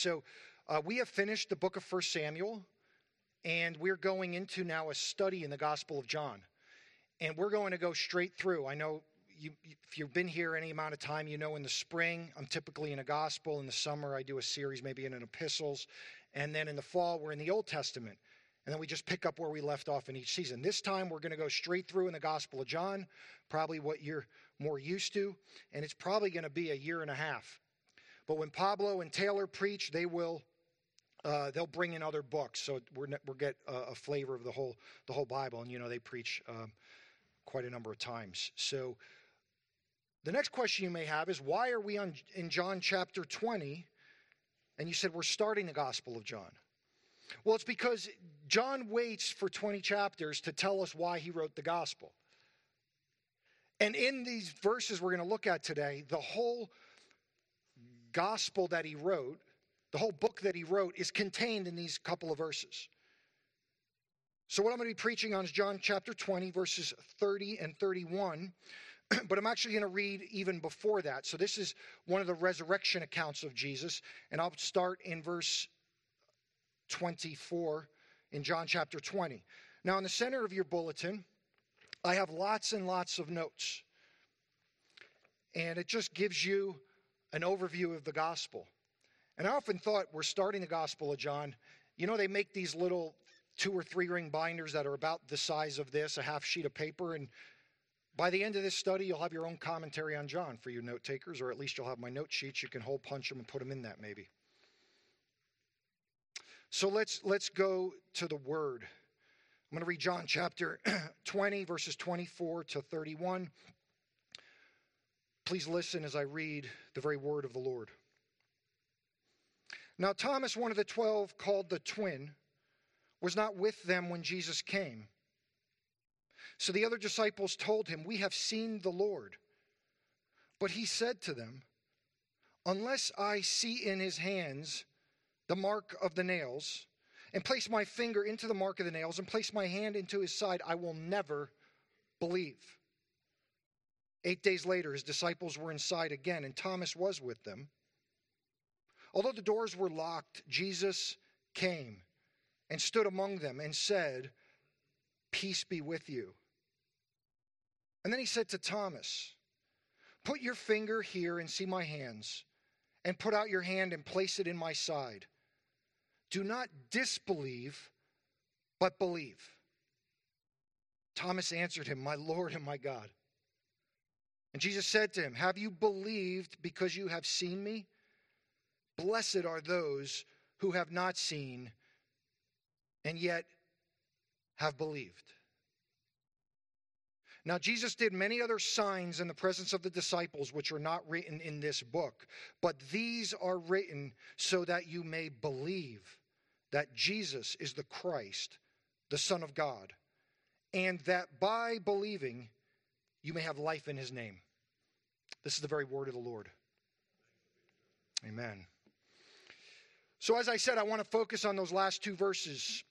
So we have finished the book of 1 Samuel, and we're going into now a study in the Gospel of John. And we're going to go straight through. I know if you've been here any amount of time, you know in the spring, I'm typically in a gospel. In the summer, I do a series maybe in an epistles. And then in the fall, we're in the Old Testament. And then we just pick up where we left off in each season. This time, we're going to go straight through in the Gospel of John, probably what you're more used to. And it's probably going to be a year and a half. But when Pablo and Taylor preach, they'll bring in other books. So we'll get a flavor of the whole Bible. And, they preach quite a number of times. So the next question you may have is, why are we in John chapter 20? And you said we're starting the Gospel of John. Well, it's because John waits for 20 chapters to tell us why he wrote the Gospel. And in these verses we're going to look at today, the whole Gospel that he wrote, the whole book that he wrote, is contained in these couple of verses. So what I'm going to be preaching on is John chapter 20, verses 30 and 31. But I'm actually going to read even before that. So this is one of the resurrection accounts of Jesus. And I'll start in verse 24 in John chapter 20. Now, in the center of your bulletin, I have lots and lots of notes. And it just gives you an overview of the gospel. And I often thought we're starting the Gospel of John. They make these little 2 or 3 ring binders that are about the size of this, a half sheet of paper. And by the end of this study, you'll have your own commentary on John for you note takers, or at least you'll have my note sheets. You can hole punch them and put them in that maybe. So let's go to the Word. I'm going to read John chapter 20, verses 24 to 31. Please listen as I read the very word of the Lord. Now Thomas, one of the 12, called the twin, was not with them when Jesus came. So the other disciples told him, "We have seen the Lord." But he said to them, "Unless I see in his hands the mark of the nails, and place my finger into the mark of the nails, and place my hand into his side, I will never believe." 8 days later, his disciples were inside again, and Thomas was with them. Although the doors were locked, Jesus came and stood among them and said, "Peace be with you." And then he said to Thomas, "Put your finger here and see my hands, and put out your hand and place it in my side. Do not disbelieve, but believe." Thomas answered him, "My Lord and my God." And Jesus said to him, "Have you believed because you have seen me? Blessed are those who have not seen and yet have believed." Now Jesus did many other signs in the presence of the disciples, which are not written in this book. But these are written so that you may believe that Jesus is the Christ, the Son of God, and that by believing you may have life in his name. This is the very word of the Lord. Amen. So as I said, I want to focus on those last 2 verses,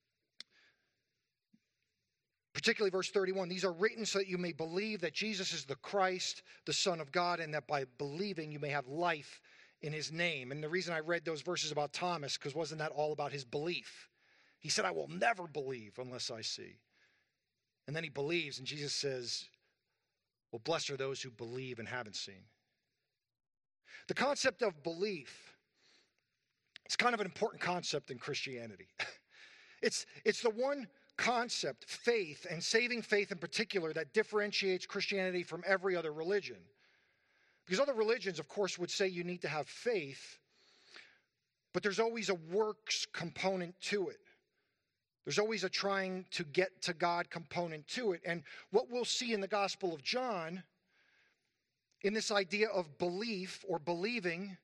particularly verse 31. These are written so that you may believe that Jesus is the Christ, the Son of God, and that by believing you may have life in his name. And the reason I read those verses about Thomas, because wasn't that all about his belief? He said, "I will never believe unless I see." And then he believes, and Jesus says, "Well, blessed are those who believe and haven't seen." The concept of belief is kind of an important concept in Christianity. It's the one concept, faith, and saving faith in particular, that differentiates Christianity from every other religion. Because other religions, of course, would say you need to have faith, but there's always a works component to it. There's always a trying to get to God component to it. And what we'll see in the Gospel of John, in this idea of belief or believing,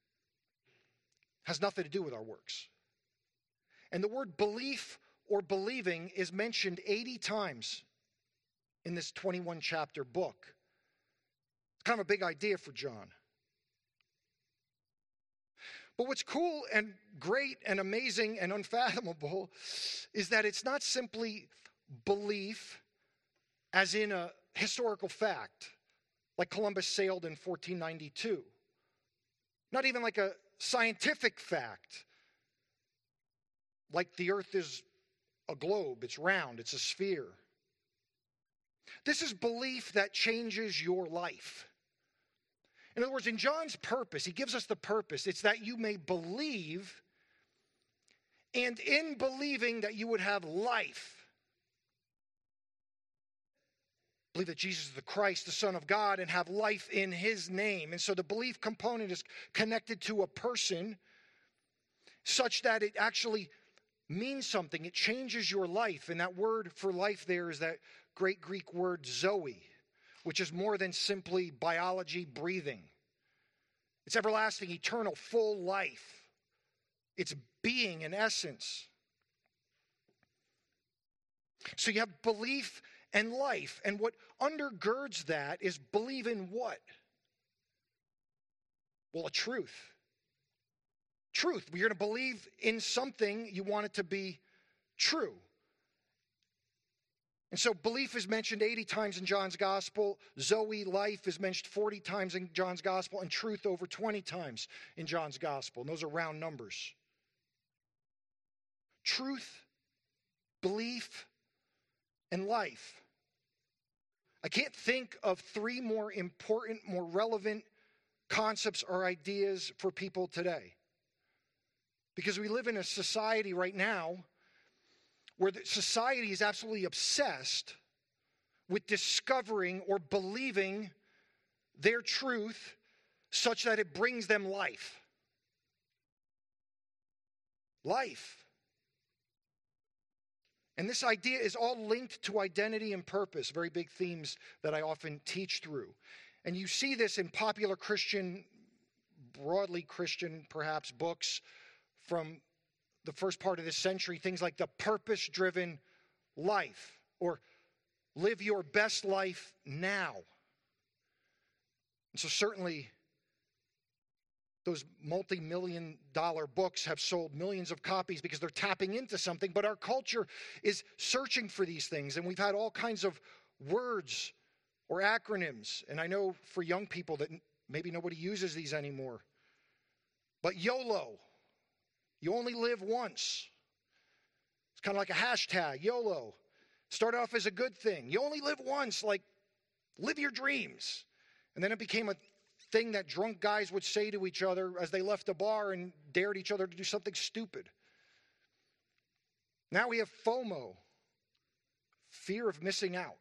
has nothing to do with our works. And the word belief or believing is mentioned 80 times in this 21 chapter book. It's kind of a big idea for John. But what's cool and great and amazing and unfathomable is that it's not simply belief as in a historical fact, like Columbus sailed in 1492. Not even like a scientific fact, like the earth is a globe, it's round, it's a sphere. This is belief that changes your life. In other words, in John's purpose, he gives us the purpose. It's that you may believe, and in believing that you would have life. Believe that Jesus is the Christ, the Son of God, and have life in his name. And so the belief component is connected to a person such that it actually means something. It changes your life. And that word for life there is that great Greek word zoe, which is more than simply biology, breathing. It's everlasting, eternal, full life. It's being in essence. So you have belief and life. And what undergirds that is believe in what? Well, a truth. Truth. You're going to believe in something, you want it to be true. And so belief is mentioned 80 times in John's gospel. Zoe, life, is mentioned 40 times in John's gospel. And truth over 20 times in John's gospel. And those are round numbers. Truth, belief, and life. I can't think of three more important, more relevant concepts or ideas for people today. Because we live in a society right now where the society is absolutely obsessed with discovering or believing their truth such that it brings them life. Life. And this idea is all linked to identity and purpose, very big themes that I often teach through. And you see this in popular Christian, broadly Christian perhaps, books from the first part of this century, things like the purpose-driven life or live your best life now. And so certainly those multi-million-dollar books have sold millions of copies because they're tapping into something, but our culture is searching for these things, and we've had all kinds of words or acronyms, and I know for young people that maybe nobody uses these anymore, but YOLO. You only live once. It's kind of like a hashtag, YOLO. Started off as a good thing. You only live once, like live your dreams. And then it became a thing that drunk guys would say to each other as they left the bar and dared each other to do something stupid. Now we have FOMO, fear of missing out.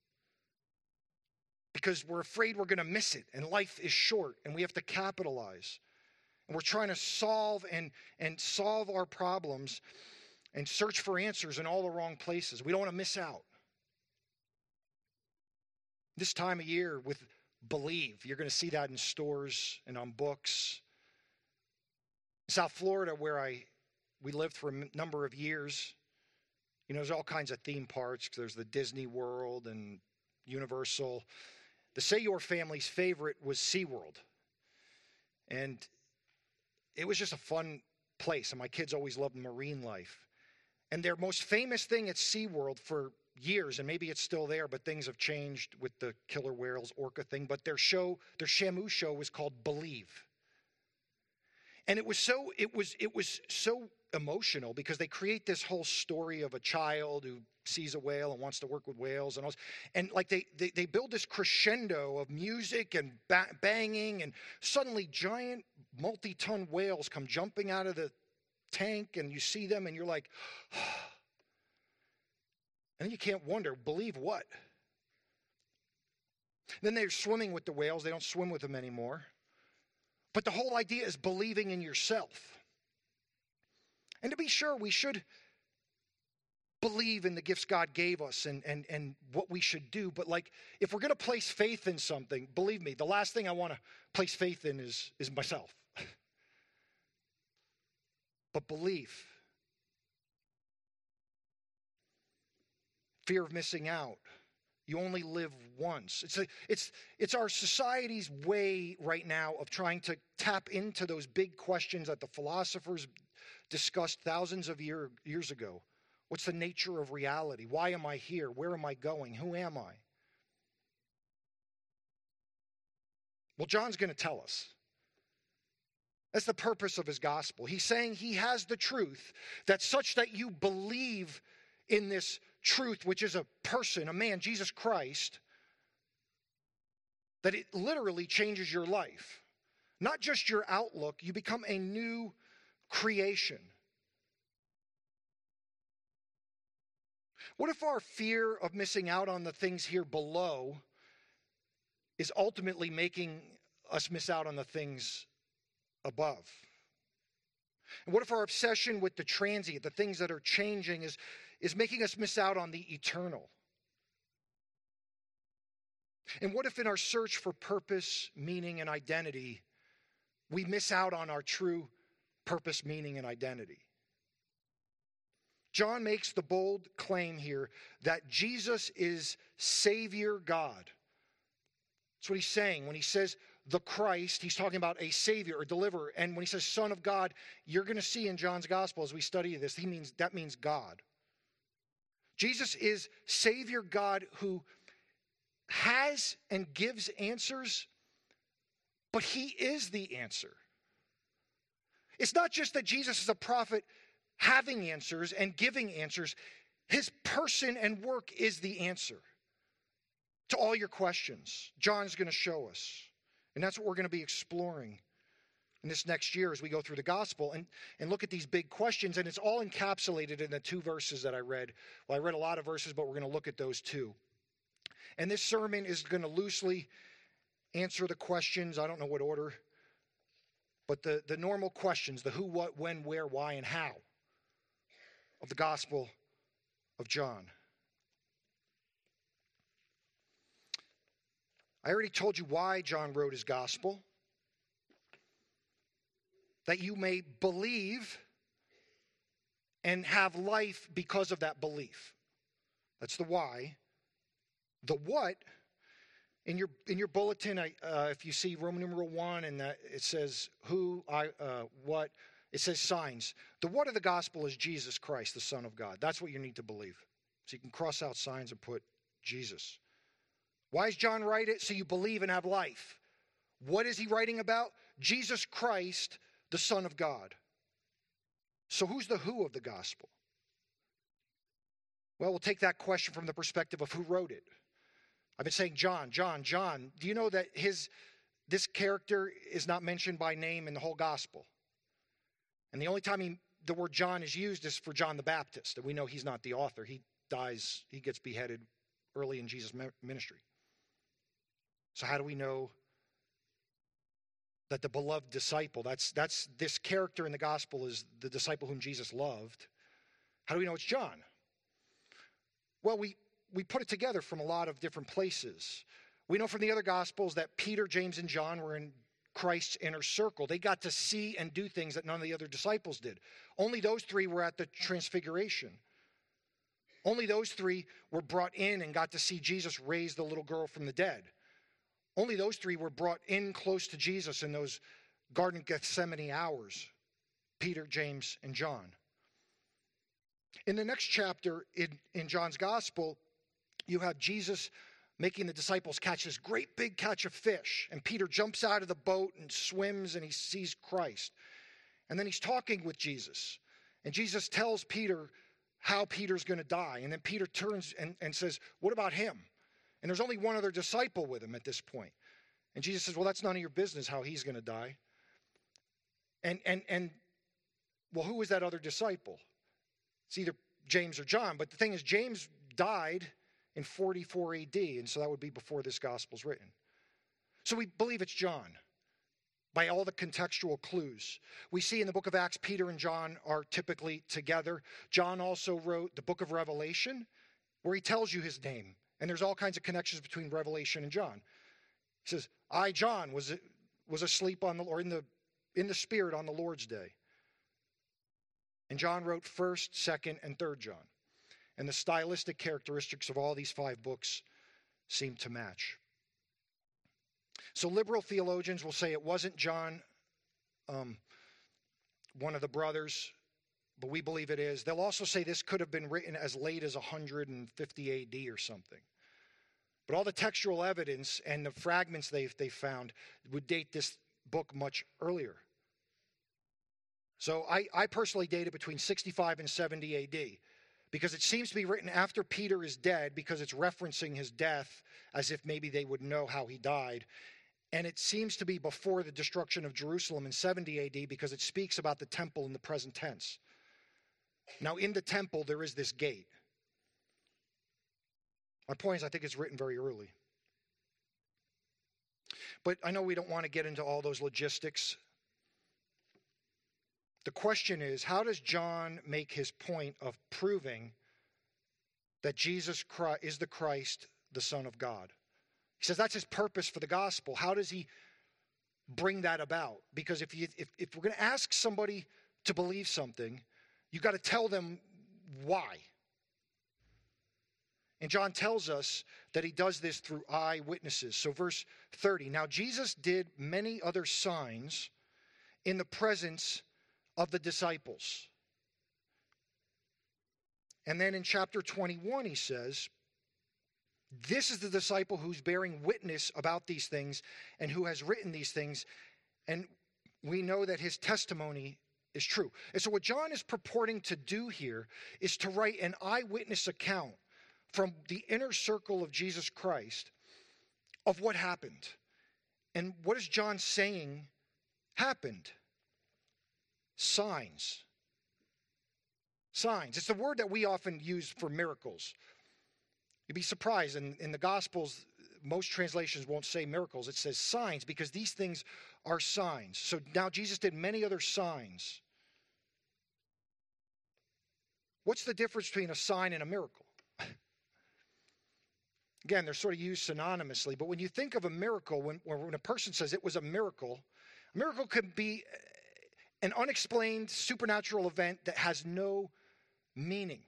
Because we're afraid we're going to miss it, and life is short, and we have to capitalize. And we're trying to solve and solve our problems and search for answers in all the wrong places. We don't want to miss out. This time of year with Believe, you're going to see that in stores and on books. In South Florida, where we lived for a number of years, there's all kinds of theme parks. There's the Disney World and Universal. The Say Your Family's favorite was SeaWorld. And it was just a fun place, and my kids always loved marine life. And their most famous thing at SeaWorld for years, and maybe it's still there, but things have changed with the killer whales orca thing, but their Shamu show was called Believe. And it was so emotional because they create this whole story of a child who sees a whale and wants to work with whales and like they build this crescendo of music and banging, and suddenly giant multi-ton whales come jumping out of the tank, and you see them and you're like, and then you can't wonder, believe what? Then they're swimming with the whales. They don't swim with them anymore. But the whole idea is believing in yourself. And to be sure, we should believe in the gifts God gave us and what we should do. But like, if we're going to place faith in something, believe me, the last thing I want to place faith in is myself. But belief. Fear of missing out. You only live once. It's our society's way right now of trying to tap into those big questions that the philosophers discussed thousands of years ago. What's the nature of reality? Why am I here? Where am I going? Who am I? Well, John's going to tell us. That's the purpose of his gospel. He's saying he has the truth that's such that you believe in this truth, which is a person, a man, Jesus Christ, that it literally changes your life. Not just your outlook, you become a new creation. What if our fear of missing out on the things here below is ultimately making us miss out on the things above? And what if our obsession with the transient, the things that are changing, is making us miss out on the eternal? And what if in our search for purpose, meaning, and identity, we miss out on our true purpose, meaning, and identity? John makes the bold claim here that Jesus is Savior God. That's what he's saying. When he says the Christ, he's talking about a Savior or deliverer. And when he says Son of God, you're going to see in John's Gospel as we study this, that means God. Jesus is Savior God who has and gives answers, but he is the answer. It's not just that Jesus is a prophet having answers and giving answers. His person and work is the answer to all your questions. John's going to show us. And that's what we're going to be exploring in this next year as we go through the gospel and look at these big questions. And it's all encapsulated in the two verses that I read. Well, I read a lot of verses, but we're going to look at those two. And this sermon is going to loosely answer the questions. I don't know what order, but the normal questions, the who, what, when, where, why, and how of the Gospel of John. I already told you why John wrote his gospel. That you may believe and have life because of that belief. That's the why. The what, in your bulletin, if you see Roman numeral 1 and that it says who, what, it says signs. The what of the gospel is Jesus Christ, the Son of God. That's what you need to believe. So you can cross out signs and put Jesus. Why does John write it? So you believe and have life. What is he writing about? Jesus Christ, the Son of God. So who's the who of the gospel? Well, we'll take that question from the perspective of who wrote it. I've been saying John. Do you know that this character is not mentioned by name in the whole gospel? And the only time the word John is used is for John the Baptist. And we know he's not the author. He dies, he gets beheaded early in Jesus' ministry. So how do we know that the beloved disciple, that's this character in the gospel is the disciple whom Jesus loved? How do we know it's John? Well, we put it together from a lot of different places. We know from the other gospels that Peter, James, and John were in Christ's inner circle. They got to see and do things that none of the other disciples did. Only those three were at the transfiguration. Only those three were brought in and got to see Jesus raise the little girl from the dead. Only those three were brought in close to Jesus in those Garden of Gethsemane hours. Peter, James, and John. In the next chapter in John's gospel, you have Jesus making the disciples catch this great big catch of fish. And Peter jumps out of the boat and swims and he sees Christ. And then he's talking with Jesus. And Jesus tells Peter how Peter's going to die. And then Peter turns and says, what about him? And there's only one other disciple with him at this point. And Jesus says, well, that's none of your business how he's going to die. And well, who was that other disciple? It's either James or John. But the thing is, James died in 44 AD, and so that would be before this gospel's written. So we believe it's John by all the contextual clues. We see in the book of Acts, Peter and John are typically together. John also wrote the book of Revelation, where he tells you his name, and there's all kinds of connections between Revelation and John. He says, I, John, was asleep on the or in the Spirit on the Lord's day. And John wrote 1st, 2nd, and 3rd John. And the stylistic characteristics of all these 5 books seem to match. So liberal theologians will say it wasn't John, one of the brothers, but we believe it is. They'll also say this could have been written as late as 150 AD or something. But all the textual evidence and the fragments they found would date this book much earlier So I personally date it between 65 and 70 AD because it seems to be written after Peter is dead because it's referencing his death as if maybe they would know how he died. And it seems to be before the destruction of Jerusalem in 70 AD because it speaks about the temple in the present tense. Now, in the temple, there is this gate. My point is, I think it's written very early. But I know we don't want to get into all those logistics. The question is, how does John make his point of proving that Jesus Christ is the Christ, the Son of God? He says that's his purpose for the gospel. How does he bring that about? Because if we're going to ask somebody to believe something, you've got to tell them why. And John tells us that he does this through eyewitnesses. So verse 30, now Jesus did many other signs in the presence of the disciples. And then in chapter 21, he says, this is the disciple who's bearing witness about these things and who has written these things. And we know that his testimony is true. And so what John is purporting to do here is to write an eyewitness account from the inner circle of Jesus Christ of what happened. And what is John saying happened? Signs. Signs. It's the word that we often use for miracles. You'd be surprised. In the Gospels, most translations won't say miracles. It says signs because these things are signs. So now Jesus did many other signs. What's the difference between a sign and a miracle? Again, they're sort of used synonymously. But when you think of a miracle, when a person says it was a miracle can be an unexplained supernatural event that has no meaning.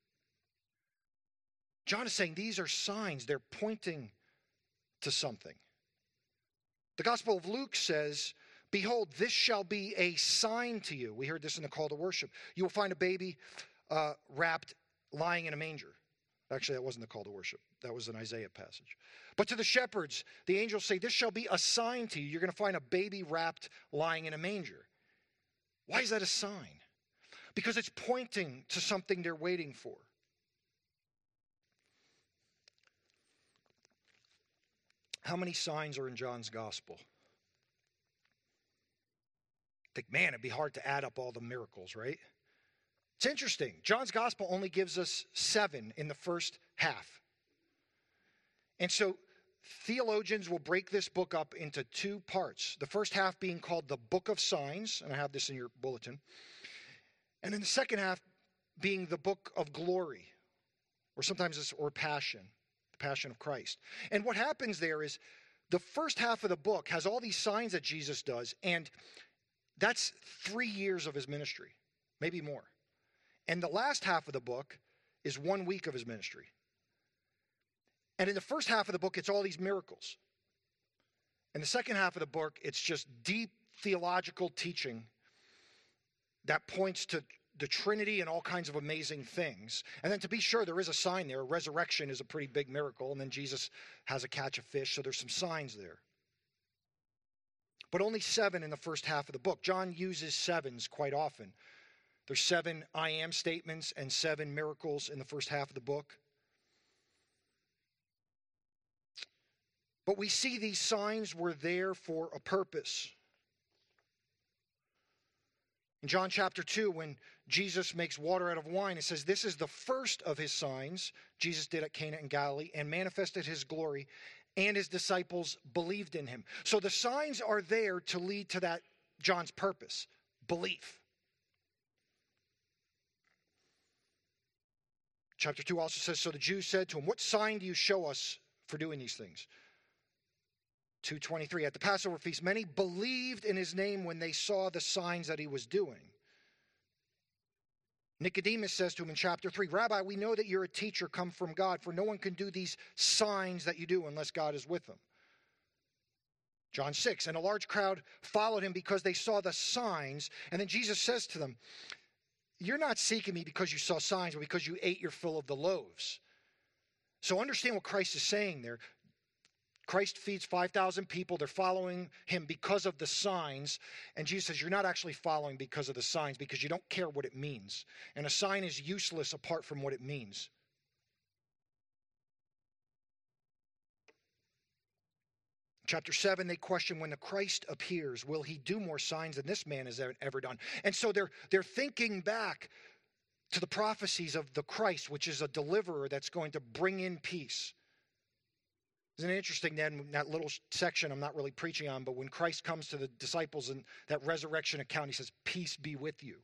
John is saying these are signs. They're pointing to something. The Gospel of Luke says, behold, this shall be a sign to you. We heard this in the call to worship. You will find a baby wrapped, lying in a manger. Actually, that wasn't the call to worship. That was an Isaiah passage. But to the shepherds, the angels say, this shall be a sign to you. You're going to find a baby wrapped, lying in a manger. Why is that a sign? Because it's pointing to something they're waiting for. How many signs are in John's gospel? I think, man, it'd be hard to add up all the miracles, right? It's interesting. John's gospel only gives us 7 in the first half. And so theologians will break this book up into 2 parts. The first half being called the Book of Signs, and I have this in your bulletin. And then the second half being the Book of Glory, or sometimes it's Passion, the Passion of Christ. And what happens there is the first half of the book has all these signs that Jesus does, and that's 3 years of his ministry, maybe more. And the last half of the book is 1 week of his ministry. And in the first half of the book, it's all these miracles. In the second half of the book, it's just deep theological teaching that points to the Trinity and all kinds of amazing things. And then to be sure, there is a sign there. Resurrection is a pretty big miracle. And then Jesus has a catch of fish, so there's some signs there. But only 7 in the first half of the book. John uses 7s quite often. There's 7 I am statements and 7 miracles in the first half of the book. But we see these signs were there for a purpose. In John chapter 2, when Jesus makes water out of wine, it says, this is the first of his signs Jesus did at Cana in Galilee and manifested his glory, and his disciples believed in him. So the signs are there to lead to that John's purpose, belief. Chapter 2 also says, so the Jews said to him, what sign do you show us for doing these things? 2:23, at the Passover feast, many believed in his name when they saw the signs that he was doing. Nicodemus says to him in chapter 3, Rabbi, we know that you're a teacher come from God, for no one can do these signs that you do unless God is with them. John 6, and a large crowd followed him because they saw the signs. And then Jesus says to them, you're not seeking me because you saw signs, but because you ate your fill of the loaves. So understand what Christ is saying there. Christ feeds 5,000 people. They're following him because of the signs. And Jesus says, you're not actually following because of the signs, because you don't care what it means. And a sign is useless apart from what it means. Chapter 7, they question, when the Christ appears, will he do more signs than this man has ever done? And so they're thinking back to the prophecies of the Christ, which is a deliverer that's going to bring in peace. Isn't it interesting then, that little section I'm not really preaching on, but when Christ comes to the disciples in that resurrection account, he says, peace be with you.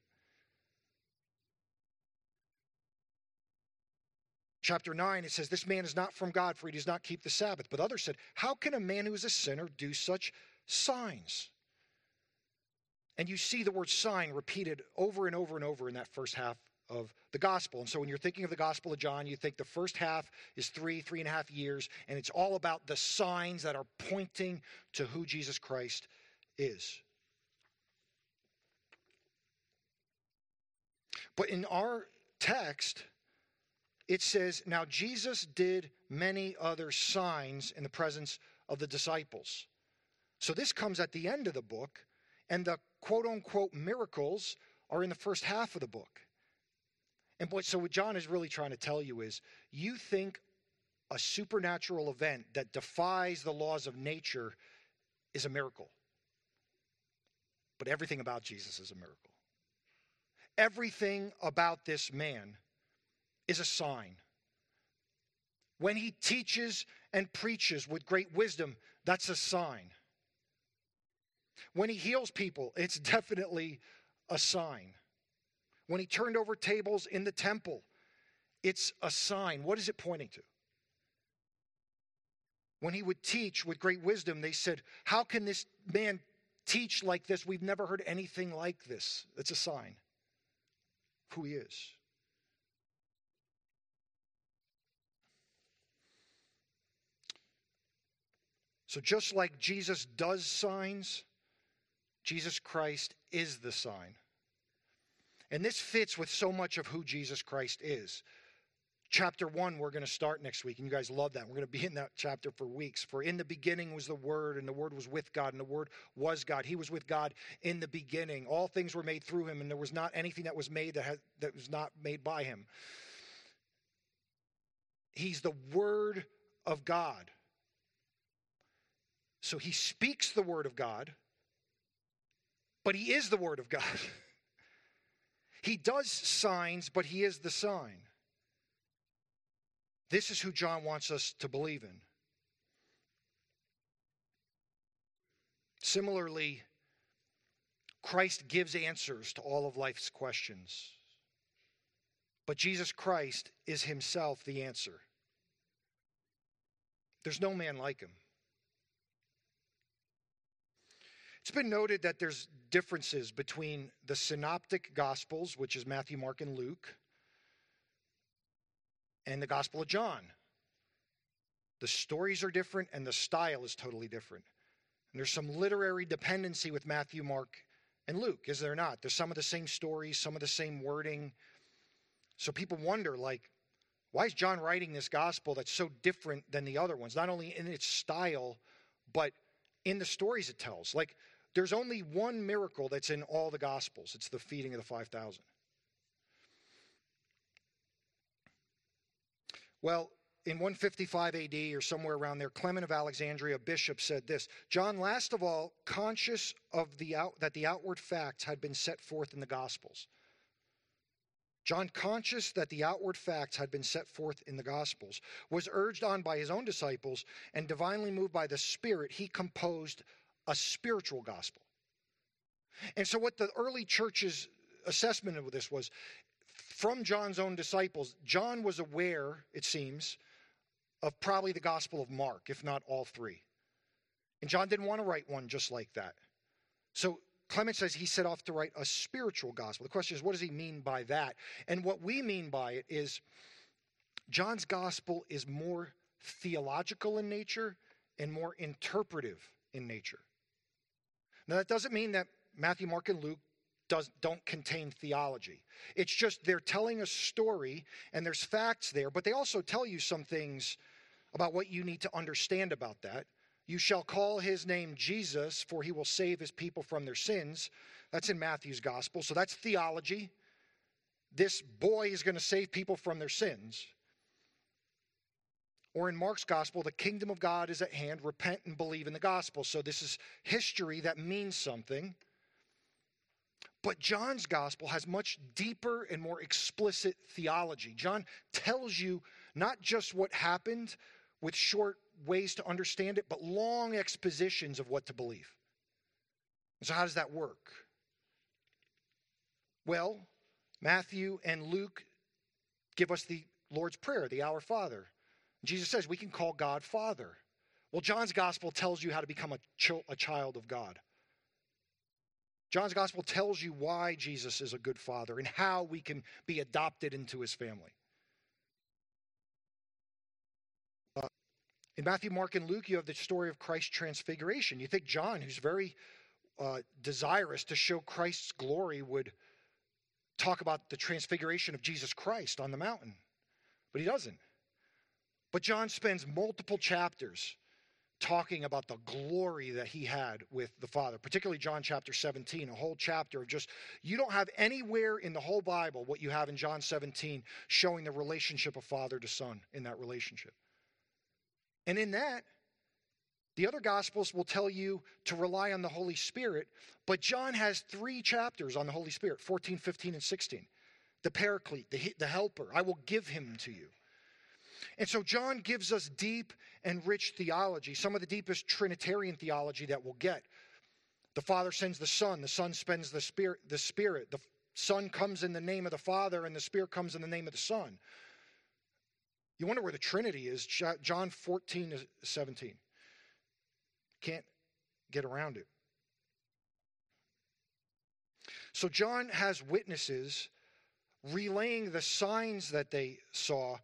Chapter 9, it says, this man is not from God, for he does not keep the Sabbath. But others said, how can a man who is a sinner do such signs? And you see the word sign repeated over and over and over in that first half of the gospel. And so when you're thinking of the Gospel of John, you think the first half is 3.5 years, and it's all about the signs that are pointing to who Jesus Christ is. But in our text, it says, now Jesus did many other signs in the presence of the disciples. So this comes at the end of the book, and the quote-unquote miracles are in the first half of the book. And so what John is really trying to tell you is, you think a supernatural event that defies the laws of nature is a miracle. But everything about Jesus is a miracle. Everything about this man is a sign. When he teaches and preaches with great wisdom, that's a sign. When he heals people, it's definitely a sign. When he turned over tables in the temple, it's a sign. What is it pointing to? When he would teach with great wisdom, they said, how can this man teach like this? We've never heard anything like this. It's a sign of who he is. So just like Jesus does signs, Jesus Christ is the sign. And this fits with so much of who Jesus Christ is. Chapter 1, we're going to start next week, and you guys love that. We're going to be in that chapter for weeks. For in the beginning was the Word, and the Word was with God, and the Word was God. He was with God in the beginning. All things were made through him, and there was not anything that was made that was not made by him. He's the Word of God. So he speaks the Word of God, but he is the Word of God. He does signs, but he is the sign. This is who John wants us to believe in. Similarly, Christ gives answers to all of life's questions. But Jesus Christ is himself the answer. There's no man like him. It's been noted that there's differences between the synoptic gospels, which is Matthew, Mark, and Luke, and the Gospel of John. The stories are different and the style is totally different. And there's some literary dependency with Matthew, Mark, and Luke, is there not? There's some of the same stories, some of the same wording. So people wonder, why is John writing this gospel that's so different than the other ones? Not only in its style, but in the stories it tells. There's only one miracle that's in all the Gospels. It's the feeding of the 5,000. Well, in 155 AD or somewhere around there, Clement of Alexandria, bishop, said this: John, last of all, conscious of that the outward facts had been set forth in the Gospels. John, conscious that the outward facts had been set forth in the Gospels, was urged on by his own disciples, and divinely moved by the Spirit, he composed a spiritual gospel. And so what the early church's assessment of this was, from John's own disciples, John was aware, it seems, of probably the Gospel of Mark, if not all three. And John didn't want to write one just like that. So Clement says he set off to write a spiritual gospel. The question is, what does he mean by that? And what we mean by it is, John's gospel is more theological in nature and more interpretive in nature. Now, that doesn't mean that Matthew, Mark, and Luke don't contain theology. It's just they're telling a story, and there's facts there, but they also tell you some things about what you need to understand about that. You shall call his name Jesus, for he will save his people from their sins. That's in Matthew's gospel. So that's theology. This boy is going to save people from their sins. Or in Mark's gospel, the kingdom of God is at hand. Repent and believe in the gospel. So this is history that means something. But John's gospel has much deeper and more explicit theology. John tells you not just what happened with short ways to understand it, but long expositions of what to believe. So how does that work? Well, Matthew and Luke give us the Lord's Prayer, the Our Father. Jesus says we can call God Father. Well, John's gospel tells you how to become a child of God. John's gospel tells you why Jesus is a good father and how we can be adopted into his family. In Matthew, Mark, and Luke, you have the story of Christ's transfiguration. You think John, who's very desirous to show Christ's glory, would talk about the transfiguration of Jesus Christ on the mountain. But he doesn't. But John spends multiple chapters talking about the glory that he had with the Father, particularly John chapter 17, a whole chapter of just, you don't have anywhere in the whole Bible what you have in John 17 showing the relationship of father to son in that relationship. And in that, the other Gospels will tell you to rely on the Holy Spirit, but John has 3 chapters on the Holy Spirit, 14, 15, and 16. The Paraclete, the Helper, I will give him to you. And so John gives us deep and rich theology, some of the deepest Trinitarian theology that we'll get. The Father sends the Son spends the Spirit, the Son comes in the name of the Father, and the Spirit comes in the name of the Son. You wonder where the Trinity is, John 14 to 17. Can't get around it. So John has witnesses relaying the signs that they saw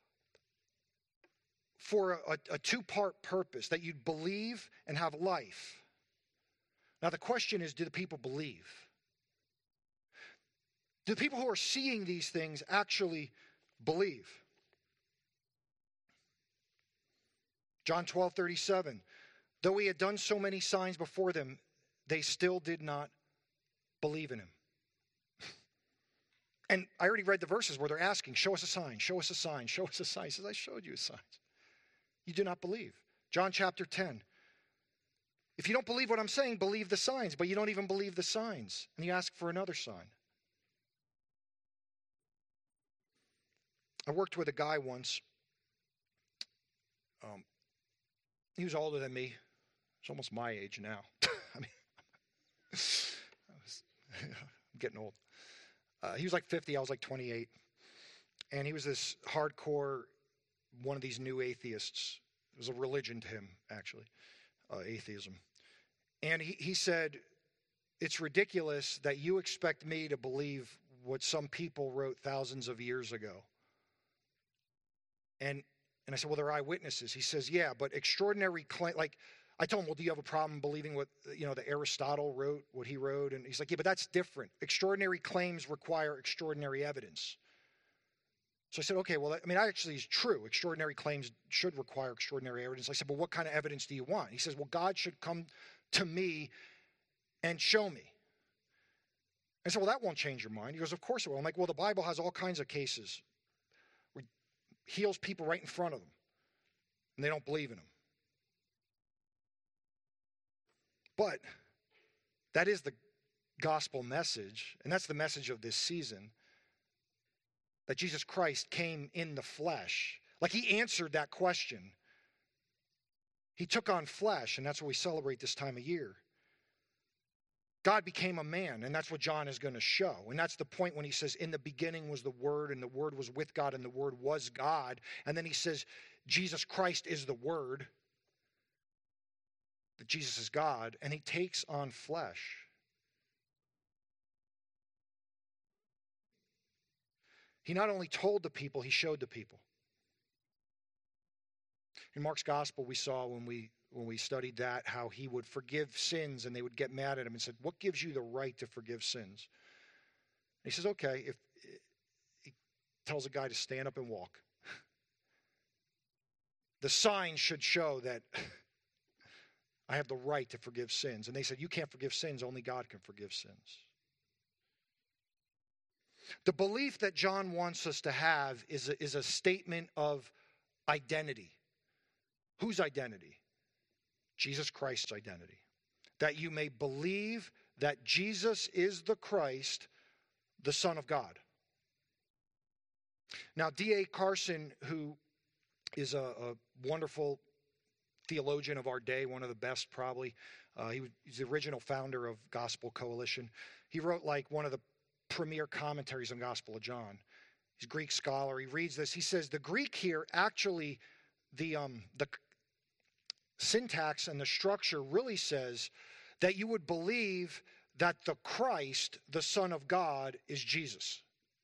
for a 2-part purpose, that you'd believe and have life. Now the question is, do the people believe? Do the people who are seeing these things actually believe? John 12:37, though he had done so many signs before them, they still did not believe in him. And I already read the verses where they're asking, show us a sign, show us a sign, show us a sign. He says, I showed you a sign. You do not believe. John chapter 10. If you don't believe what I'm saying, believe the signs, but you don't even believe the signs. And you ask for another sign. I worked with a guy once. He was older than me. He's almost my age now. I mean, I'm getting old. He was like 50, I was like 28. And he was this hardcore, one of these new atheists. It was a religion to him, actually, atheism. And he said, it's ridiculous that you expect me to believe what some people wrote thousands of years ago. And I said, well, they're eyewitnesses. He says, yeah, but extraordinary claim, like, I told him, well, do you have a problem believing what, the Aristotle wrote, what he wrote? And he's like, yeah, but that's different. Extraordinary claims require extraordinary evidence. So I said, okay, well, that actually is true. Extraordinary claims should require extraordinary evidence. I said, but what kind of evidence do you want? He says, well, God should come to me and show me. I said, well, that won't change your mind. He goes, of course it will. I'm like, well, the Bible has all kinds of cases where it heals people right in front of them, and they don't believe in him. But that is the gospel message, and that's the message of this season, that Jesus Christ came in the flesh. Like, he answered that question. He took on flesh, and that's what we celebrate this time of year. God became a man, and that's what John is going to show. And that's the point when he says, in the beginning was the Word, and the Word was with God, and the Word was God. And then he says, Jesus Christ is the Word, that Jesus is God, and he takes on flesh. He not only told the people, he showed the people. In Mark's gospel, we saw when we studied that, how he would forgive sins, and they would get mad at him and said, what gives you the right to forgive sins? And he says, okay, if he tells a guy to stand up and walk. The sign should show that I have the right to forgive sins. And they said, you can't forgive sins. Only God can forgive sins. The belief that John wants us to have is a statement of identity. Whose identity? Jesus Christ's identity. That you may believe that Jesus is the Christ, the Son of God. Now, D.A. Carson, who is a wonderful theologian of our day, one of the best probably, he's the original founder of Gospel Coalition. He wrote like one of the premier commentaries on Gospel of John. He's a Greek scholar. He reads this. He says, the Greek here actually, the syntax and the structure really says that you would believe that the Christ, the Son of God, is Jesus.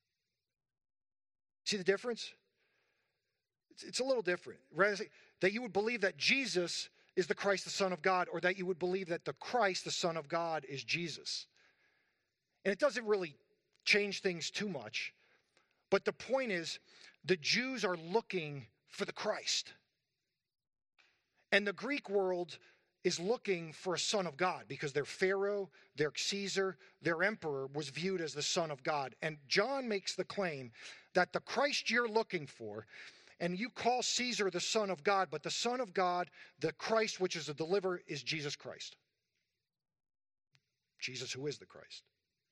See the difference? It's a little different. Rather say that you would believe that Jesus is the Christ, the Son of God, or that you would believe that the Christ, the Son of God, is Jesus. And it doesn't really change things too much. But the point is, the Jews are looking for the Christ. And the Greek world is looking for a son of God because their Pharaoh, their Caesar, their emperor was viewed as the Son of God. And John makes the claim that the Christ you're looking for, and you call Caesar the Son of God, but the Son of God, the Christ which is a deliverer, is Jesus Christ. Jesus who is the Christ.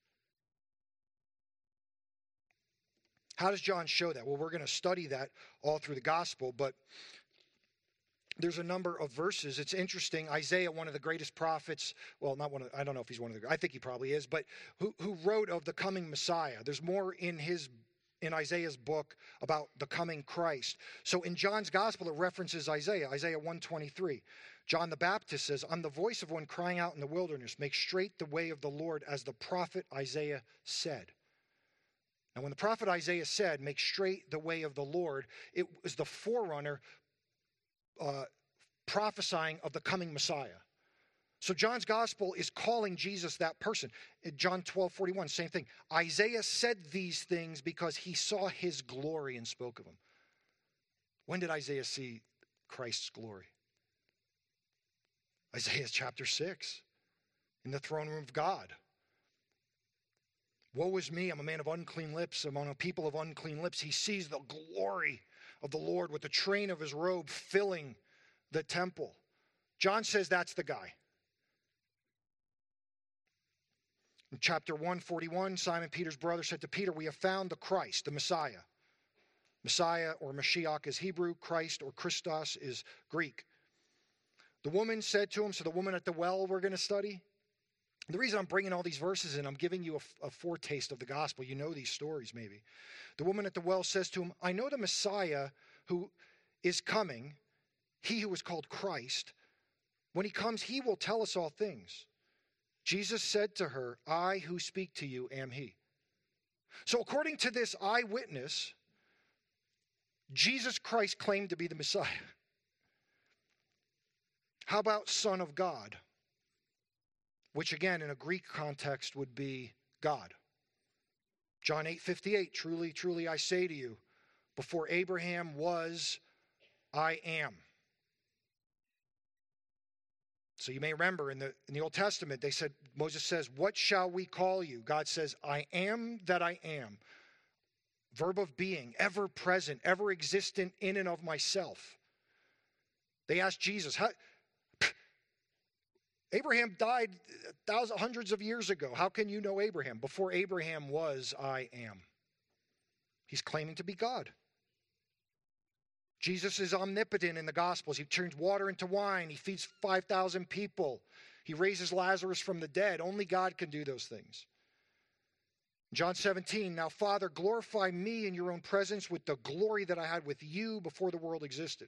How does John show that? Well, we're going to study that all through the gospel, but there's a number of verses. It's interesting. Isaiah, one of the greatest prophets, well, not one of, I don't know if he's one of the, I think he probably is, but who wrote of the coming Messiah. There's more in Isaiah's book about the coming Christ. So in John's gospel, it references Isaiah 1:23. John the Baptist says, I'm the voice of one crying out in the wilderness, make straight the way of the Lord, as the prophet Isaiah said. Now, when the prophet Isaiah said, make straight the way of the Lord, it was the forerunner prophesying of the coming Messiah. So John's gospel is calling Jesus that person. In John 12:41, same thing. Isaiah said these things because he saw his glory and spoke of him. When did Isaiah see Christ's glory? Isaiah chapter 6, in the throne room of God. Woe is me, I'm a man of unclean lips, among a people of unclean lips. He sees the glory of the Lord with the train of his robe filling the temple. John says that's the guy. In chapter 1:41, Simon Peter's brother said to Peter, we have found the Christ, the Messiah. Messiah or Mashiach is Hebrew, Christ or Christos is Greek. The woman said to him, so the woman at the well we're going to study. The reason I'm bringing all these verses in, I'm giving you a foretaste of the gospel. You know these stories maybe. The woman at the well says to him, I know the Messiah who is coming, he who is called Christ. When he comes, he will tell us all things. Jesus said to her, I who speak to you am he. So according to this eyewitness, Jesus Christ claimed to be the Messiah. How about Son of God? Which again, in a Greek context, would be God. John 8:58, truly, truly, I say to you, before Abraham was, I am. So you may remember in the Old Testament, they said, Moses says, what shall we call you? God says, I am that I am. Verb of being, ever present, ever existent in and of myself. They asked Jesus, Abraham died hundreds of years ago. How can you know Abraham? Before Abraham was, I am. He's claiming to be God. Jesus is omnipotent in the Gospels. He turns water into wine. He feeds 5,000 people. He raises Lazarus from the dead. Only God can do those things. John 17, now Father, glorify me in your own presence with the glory that I had with you before the world existed.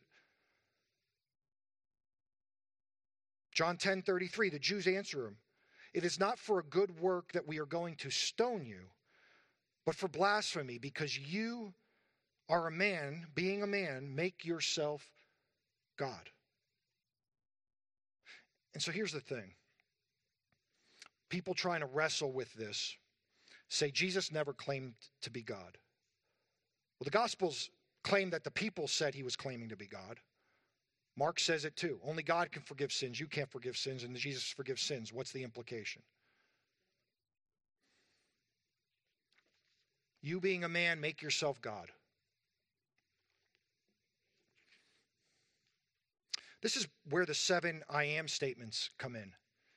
John 10:33, the Jews answer him, it is not for a good work that we are going to stone you, but for blasphemy, because you are a man, being a man, make yourself God. And so here's the thing. People trying to wrestle with this say Jesus never claimed to be God. Well, the Gospels claim that the people said he was claiming to be God. Mark says it too. Only God can forgive sins. You can't forgive sins, and Jesus forgives sins. What's the implication? You being a man, make yourself God. This is where the 7 I am statements come in.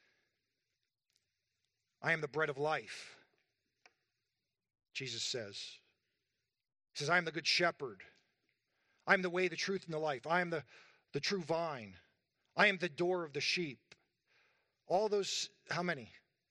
I am the bread of life, Jesus says. He says, I am the good shepherd. I am the way, the truth, and the life. I am the true vine. I am the door of the sheep. All those, how many?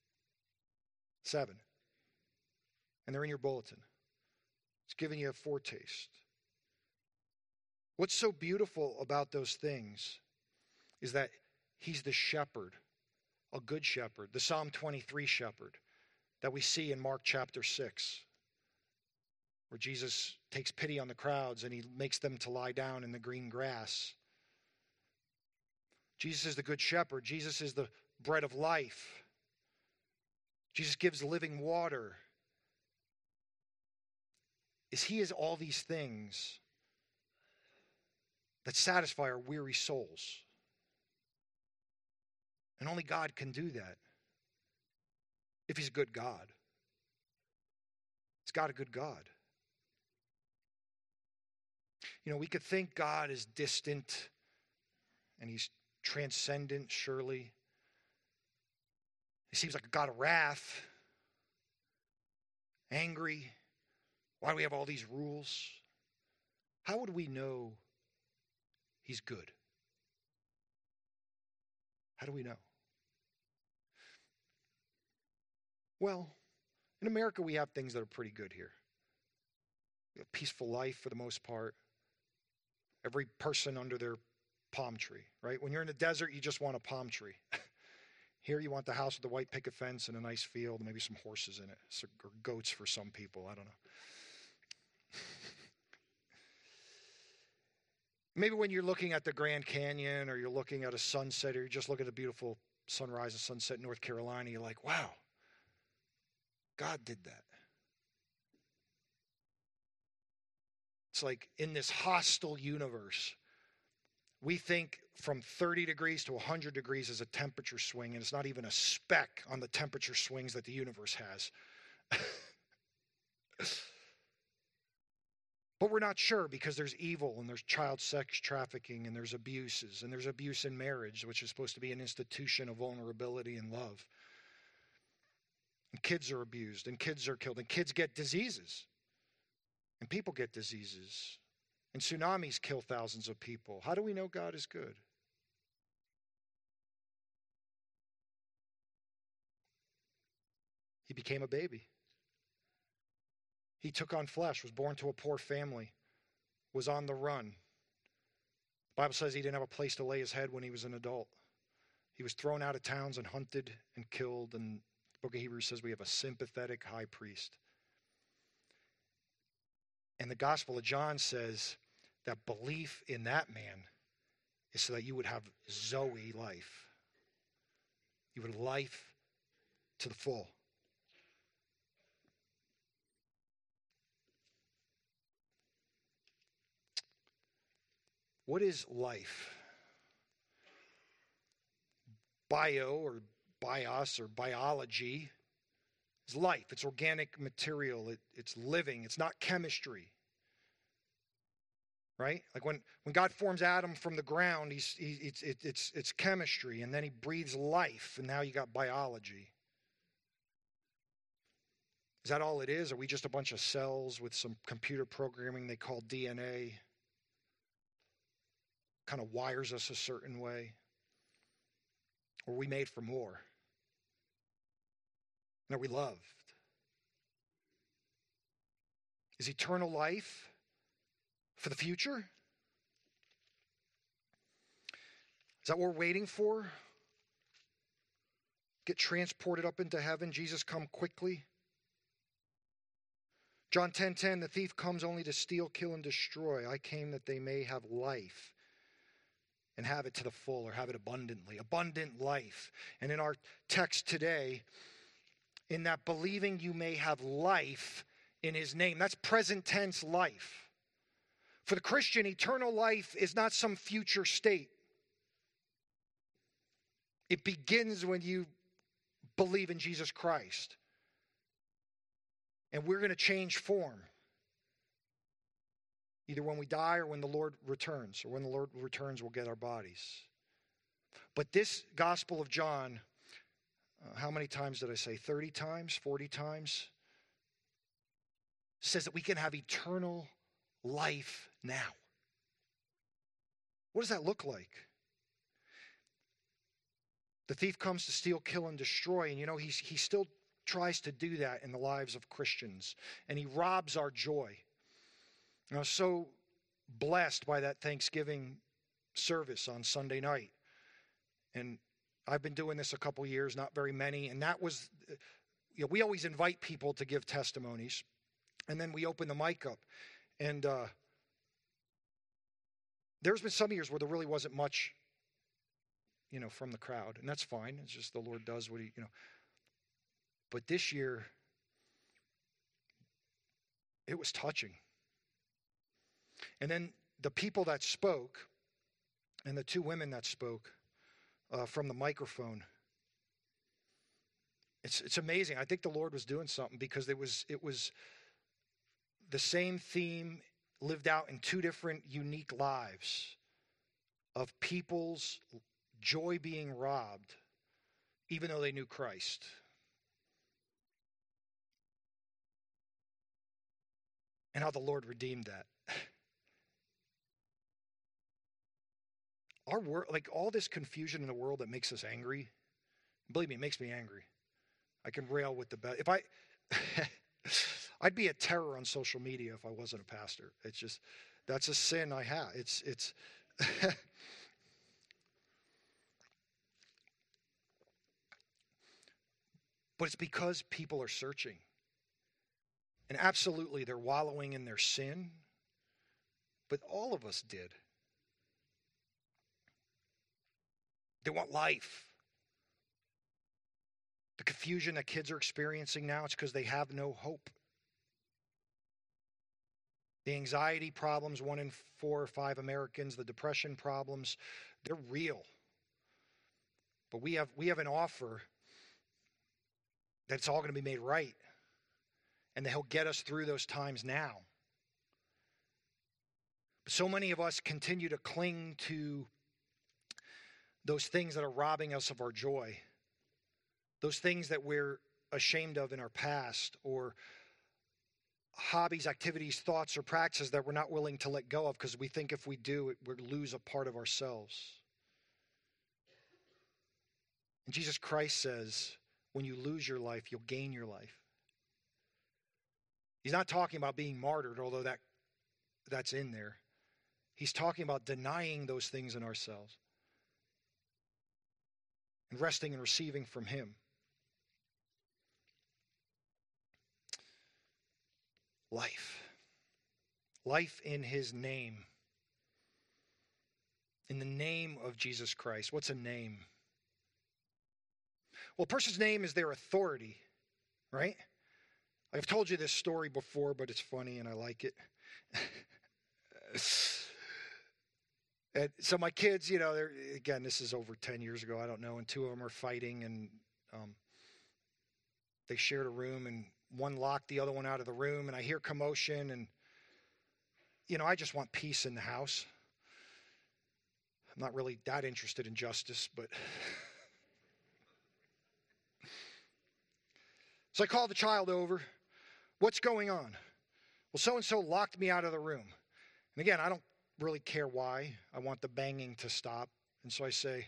7. And they're in your bulletin. It's giving you a foretaste. What's so beautiful about those things is that he's the shepherd, a good shepherd, the Psalm 23 shepherd that we see in Mark chapter 6, where Jesus takes pity on the crowds and he makes them to lie down in the green grass. Jesus is the good shepherd. Jesus is the bread of life. Jesus gives living water. He is all these things that satisfy our weary souls. And only God can do that if he's a good God. He's got a good God. You know, we could think God is distant and he's transcendent, surely. He seems like a God of wrath, angry. Why do we have all these rules? How would we know he's good? How do we know? Well, in America, we have things that are pretty good here. We have a peaceful life for the most part. Every person under their palm tree, right? When you're in the desert, you just want a palm tree. Here, you want the house with the white picket fence and a nice field, maybe some horses in it, or goats for some people. I don't know. Maybe when you're looking at the Grand Canyon or you're looking at a sunset or you just look at a beautiful sunrise and sunset in North Carolina, you're like, wow, God did that. It's like in this hostile universe, we think from 30 degrees to 100 degrees is a temperature swing, and it's not even a speck on the temperature swings that the universe has. But we're not sure because there's evil and there's child sex trafficking and there's abuses and there's abuse in marriage, which is supposed to be an institution of vulnerability and love. And kids are abused and kids are killed and kids get diseases and people get diseases and tsunamis kill thousands of people. How do we know God is good? He became a baby. He took on flesh, was born to a poor family, was on the run. The Bible says he didn't have a place to lay his head when he was an adult. He was thrown out of towns and hunted and killed. And the book of Hebrews says we have a sympathetic high priest. And the Gospel of John says that belief in that man is so that you would have Zoe life. You would have life to the full. What is life? Bio or bios or biology is life. It's organic material. It's living. It's not chemistry. Right? Like when God forms Adam from the ground, it's chemistry, and then he breathes life, and now you got biology. Is that all it is? Are we just a bunch of cells with some computer programming they call DNA? Kind of wires us a certain way? Or are we made for more? And are we loved? Is eternal life for the future? Is that what we're waiting for? Get transported up into heaven? Jesus, come quickly. John 10:10, the thief comes only to steal, kill, and destroy. I came that they may have life and have it to the full, or have it abundantly. Abundant life. And in our text today, in that believing you may have life in his name, that's present tense life. For the Christian, eternal life is not some future state. It begins when you believe in Jesus Christ. And we're going to change form. Either when we die or when the Lord returns. Or when the Lord returns, we'll get our bodies. But this Gospel of John, how many times did I say? 30 times? 40 times? Says that we can have eternal life now. What does that look like? The thief comes to steal, kill, and destroy. And you know, he still tries to do that in the lives of Christians. And he robs our joy. And I was so blessed by that Thanksgiving service on Sunday night. And I've been doing this a couple years, not very many. And that was, we always invite people to give testimonies. And then we open the mic up. And there's been some years where there really wasn't much, from the crowd. And that's fine. It's just the Lord does what he. But this year, it was touching. And then the people that spoke, and the two women that spoke from the microphone, it's amazing. I think the Lord was doing something because it was the same theme lived out in two different unique lives of people's joy being robbed, even though they knew Christ. And how the Lord redeemed that. Our world, like all this confusion in the world that makes us angry, believe me, it makes me angry. I can rail with the best. If I'd be a terror on social media if I wasn't a pastor. It's just, that's a sin I have. It's but it's because people are searching. And absolutely, they're wallowing in their sin. But all of us did. They want life. The confusion that kids are experiencing now, it's because they have no hope. The anxiety problems, 1 in 4 or 5 Americans, the depression problems, they're real. But we have an offer that it's all going to be made right. And that he'll get us through those times now. But so many of us continue to cling to those things that are robbing us of our joy. Those things that we're ashamed of in our past, or hobbies, activities, thoughts, or practices that we're not willing to let go of because we think if we do, we'll lose a part of ourselves. And Jesus Christ says, when you lose your life, you'll gain your life. He's not talking about being martyred, although that's in there. He's talking about denying those things in ourselves and resting and receiving from him. Life. Life in his name. In the name of Jesus Christ. What's a name? Well, a person's name is their authority, right? I've told you this story before, but it's funny and I like it. And so my kids, again, this is over 10 years ago, I don't know, and 2 of them are fighting, and they shared a room, and one locked the other one out of the room, and I hear commotion, and, I just want peace in the house. I'm not really that interested in justice, but... So I called the child over. What's going on? Well, so-and-so locked me out of the room. And again, I don't really care why. I want the banging to stop. And so I say,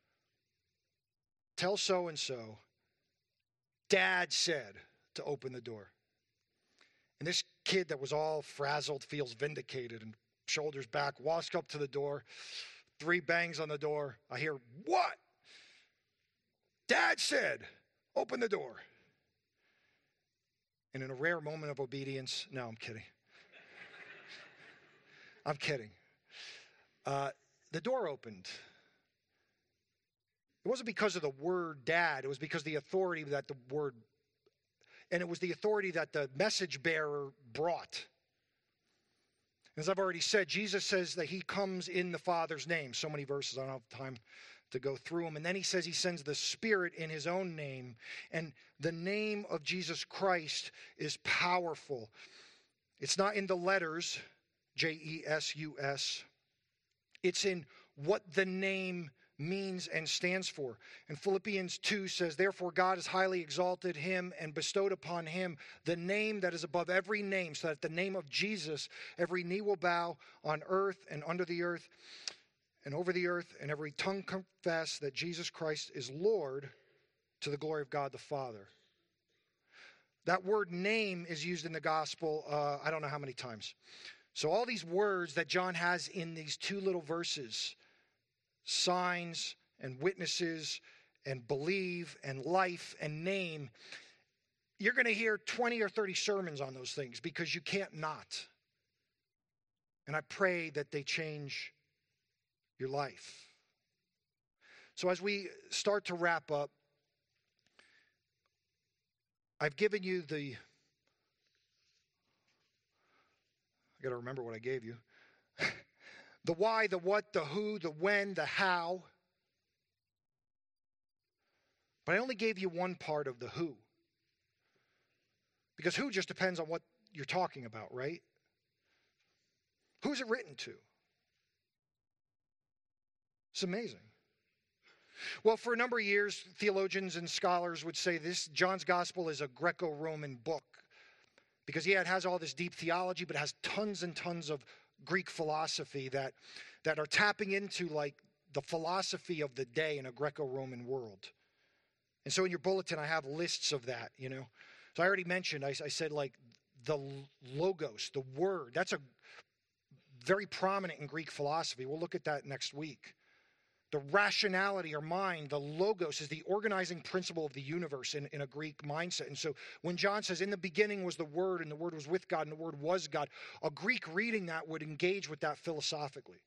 tell so-and-so, Dad said to open the door. And this kid that was all frazzled feels vindicated and shoulders back, walks up to the door, 3 bangs on the door. I hear, what? Dad said, open the door. And in a rare moment of obedience, no, I'm kidding. I'm kidding. The door opened. It wasn't because of the word dad. It was because the authority that the word, and it was the authority that the message bearer brought. As I've already said, Jesus says that he comes in the Father's name. So many verses, I don't have time to go through them. And then he says he sends the Spirit in his own name. And the name of Jesus Christ is powerful. It's not in the letters, J-E-S-U-S. It's in what the name means and stands for. And Philippians 2 says, therefore God has highly exalted him and bestowed upon him the name that is above every name, so that at the name of Jesus every knee will bow on earth and under the earth and over the earth, and every tongue confess that Jesus Christ is Lord, to the glory of God the Father. That word name is used in the gospel, I don't know how many times. So all these words that John has in these two little verses, signs and witnesses and believe and life and name, you're going to hear 20 or 30 sermons on those things because you can't not. And I pray that they change your life. So as we start to wrap up, I've given you I got to remember what I gave you. The why, the what, the who, the when, the how. But I only gave you one part of the who. Because who just depends on what you're talking about, right? Who's it written to? It's amazing. Well, for a number of years, theologians and scholars would say John's Gospel is a Greco-Roman book. Because, yeah, it has all this deep theology, but it has tons and tons of Greek philosophy that are tapping into, like, the philosophy of the day in a Greco-Roman world. And so in your bulletin, I have lists of that, you know. So I already mentioned, I said, like, the logos, the word. That's a very prominent in Greek philosophy. We'll look at that next week. The rationality or mind, the logos, is the organizing principle of the universe in a Greek mindset. And so when John says, in the beginning was the Word, and the Word was with God, and the Word was God, a Greek reading that would engage with that philosophically.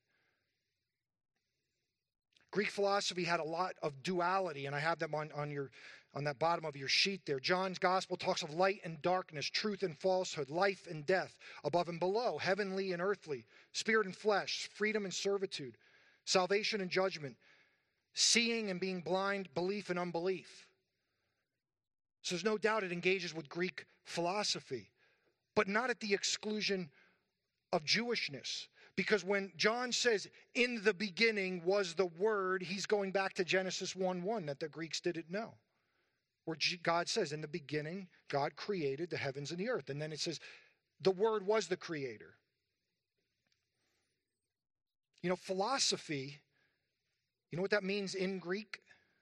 Greek philosophy had a lot of duality, and I have them on that bottom of your sheet there. John's Gospel talks of light and darkness, truth and falsehood, life and death, above and below, heavenly and earthly, spirit and flesh, freedom and servitude, salvation and judgment, seeing and being blind, belief and unbelief. So there's no doubt it engages with Greek philosophy, but not at the exclusion of Jewishness. Because when John says, in the beginning was the Word, he's going back to Genesis 1:1 that the Greeks didn't know. Where God says, in the beginning, God created the heavens and the earth. And then it says, the Word was the creator. You know, philosophy, you know what that means in Greek?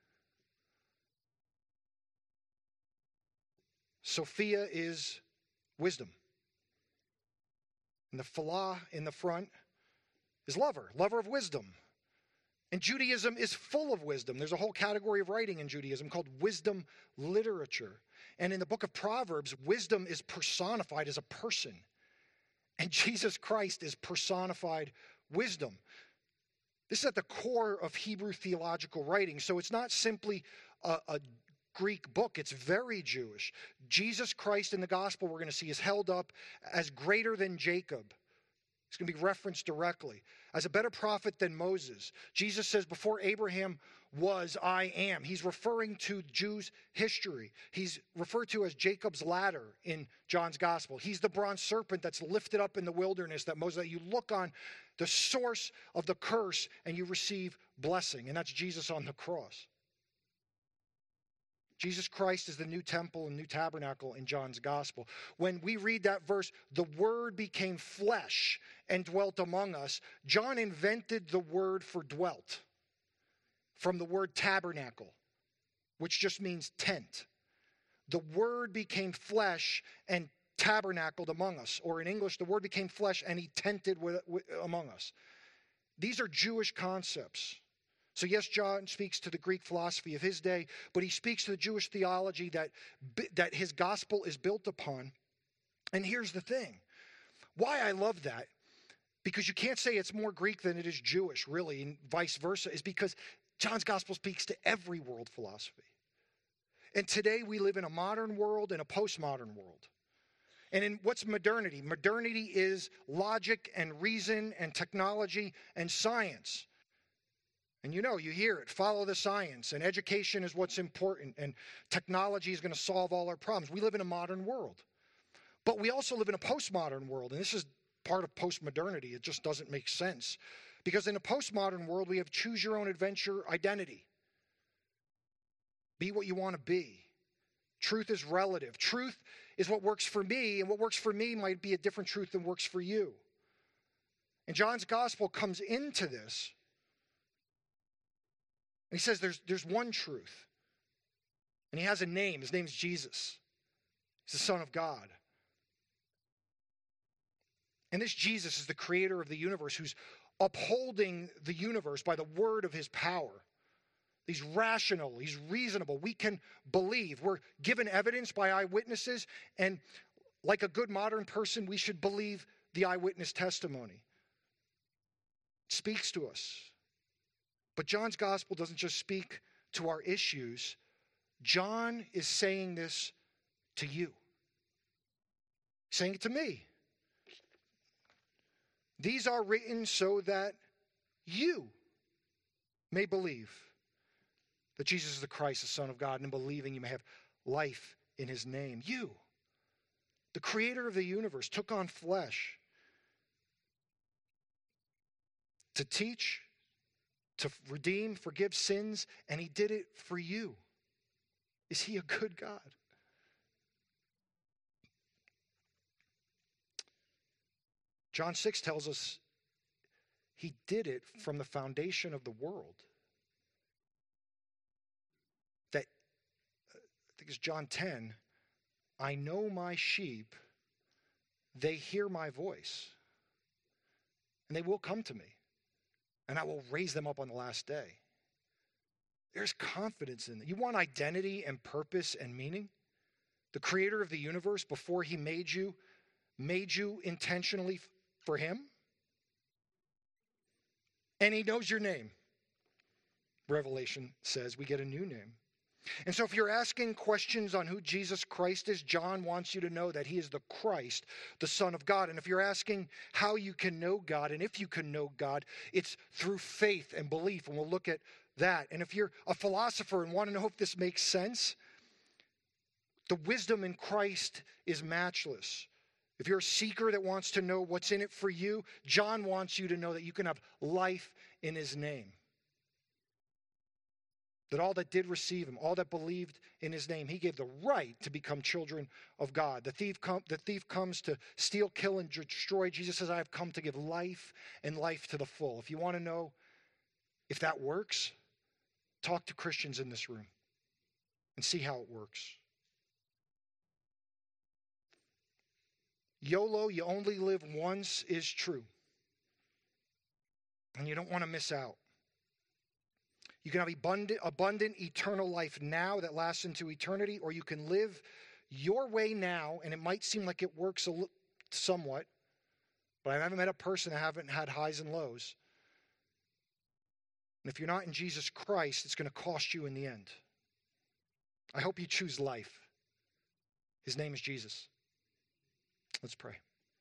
Sophia is wisdom. And the phila in the front is lover of wisdom. And Judaism is full of wisdom. There's a whole category of writing in Judaism called wisdom literature. And in the book of Proverbs, wisdom is personified as a person. And Jesus Christ is personified wisdom. This is at the core of Hebrew theological writing. So it's not simply a Greek book. It's very Jewish. Jesus Christ in the gospel we're going to see is held up as greater than Jacob. It's going to be referenced directly. As a better prophet than Moses. Jesus says, before Abraham was, I am. He's referring to Jews' history. He's referred to as Jacob's ladder in John's gospel. He's the bronze serpent that's lifted up in the wilderness that Moses, that you look on the source of the curse and you receive blessing. And that's Jesus on the cross. Jesus Christ is the new temple and new tabernacle in John's gospel. When we read that verse, the Word became flesh and dwelt among us, John invented the word for dwelt from the word tabernacle, which just means tent. The Word became flesh and tabernacled among us. Or in English, the Word became flesh and he tented among us. These are Jewish concepts. So yes, John speaks to the Greek philosophy of his day, but he speaks to the Jewish theology that his gospel is built upon. And here's the thing. Why I love that, because you can't say it's more Greek than it is Jewish, really, and vice versa, is because John's gospel speaks to every world philosophy. And today we live in a modern world and a postmodern world. And in what's modernity? Modernity is logic and reason and technology and science. And you hear it, follow the science, and education is what's important, and technology is going to solve all our problems. We live in a modern world. But we also live in a postmodern world, and this is part of postmodernity. It just doesn't make sense. Because in a postmodern world, we have choose your own adventure identity. Be what you want to be. Truth is relative. Truth is what works for me, and what works for me might be a different truth than works for you. And John's gospel comes into this. And he says there's one truth. And he has a name. His name's Jesus. He's the Son of God. And this Jesus is the creator of the universe, who's upholding the universe by the word of his power. He's rational. He's reasonable. We can believe. We're given evidence by eyewitnesses. And like a good modern person, we should believe the eyewitness testimony. It speaks to us. But John's gospel doesn't just speak to our issues. John is saying this to you. He's saying it to me. These are written so that you may believe that Jesus is the Christ, the Son of God, and in believing you may have life in his name. You, the creator of the universe, took on flesh to teach, to redeem, forgive sins, and he did it for you. Is he a good God? John 6 tells us he did it from the foundation of the world. That, I think it's John 10, I know my sheep, they hear my voice, and they will come to me, and I will raise them up on the last day. There's confidence in that. You want identity and purpose and meaning? The creator of the universe, before he made you intentionally for him. And he knows your name. Revelation says we get a new name. And so if you're asking questions on who Jesus Christ is, John wants you to know that he is the Christ, the Son of God. And if you're asking how you can know God and if you can know God, it's through faith and belief. And we'll look at that. And if you're a philosopher and want to know if this makes sense, the wisdom in Christ is matchless. If you're a seeker that wants to know what's in it for you, John wants you to know that you can have life in his name. That all that did receive him, all that believed in his name, he gave the right to become children of God. The thief comes to steal, kill, and destroy. Jesus says, I have come to give life and life to the full. If you want to know if that works, talk to Christians in this room and see how it works. YOLO, you only live once, is true. And you don't want to miss out. You can have abundant eternal life now that lasts into eternity, or you can live your way now, and it might seem like it works somewhat, but I haven't met a person that haven't had highs and lows. And if you're not in Jesus Christ, it's going to cost you in the end. I hope you choose life. His name is Jesus. Let's pray.